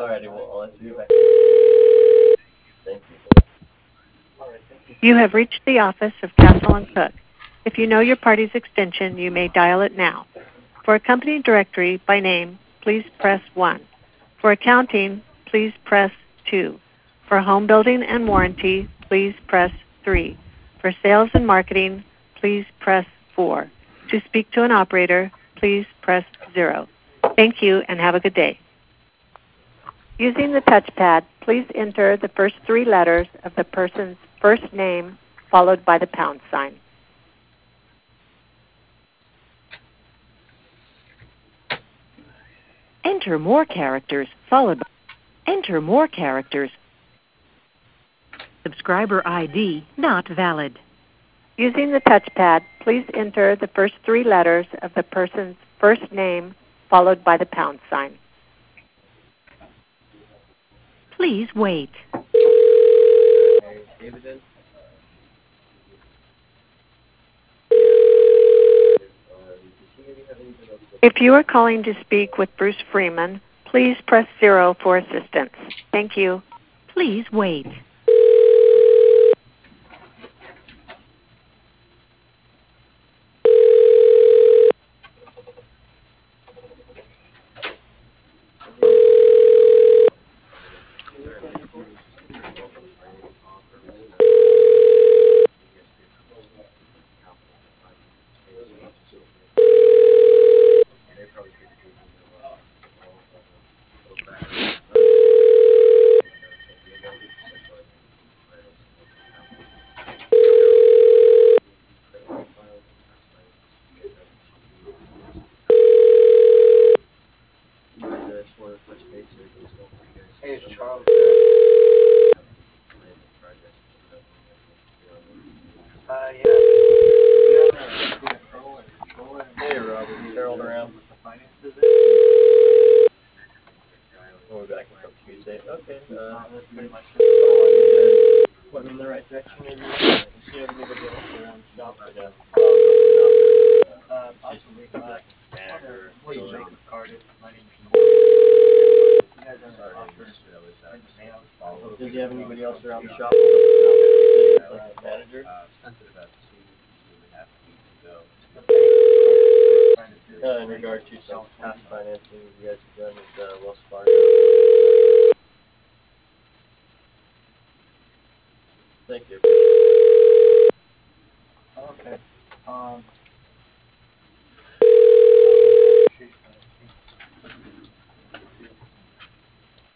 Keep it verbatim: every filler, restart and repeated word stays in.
Alrighty, well, I'll let you get back. Thank you. You have reached the office of Castle and Cook. If you know your party's extension, you may dial it now. For a company directory by name, please press one. For accounting, please press two. For home building and warranty, please press three. For sales and marketing, please press four. To speak to an operator, please press zero. Thank you and have a good day. Using the touchpad, please enter the first three letters of the person's first name followed by the pound sign. Enter more characters followed by enter more characters. Subscriber I D not valid. Using the touchpad, please enter the first three letters of the person's first name followed by the pound sign. Please wait. If you are calling to speak with Bruce Freeman, please press zero for assistance. Thank you. Please wait. Hey, it's Charles. Uh, yeah. Hey, Rob, is Harold around? We'll be back until Tuesday. Okay, uh, point me in the right direction, maybe. Does she have anybody else around the shop? Or no? Uh, possibly. Uh, hey, Jacob Carter. My name's You guys are offering Does he have anybody else around the shop? Like a manager? Uh, in regard to some past financing you guys have done with uh, Wells Fargo. Thank you.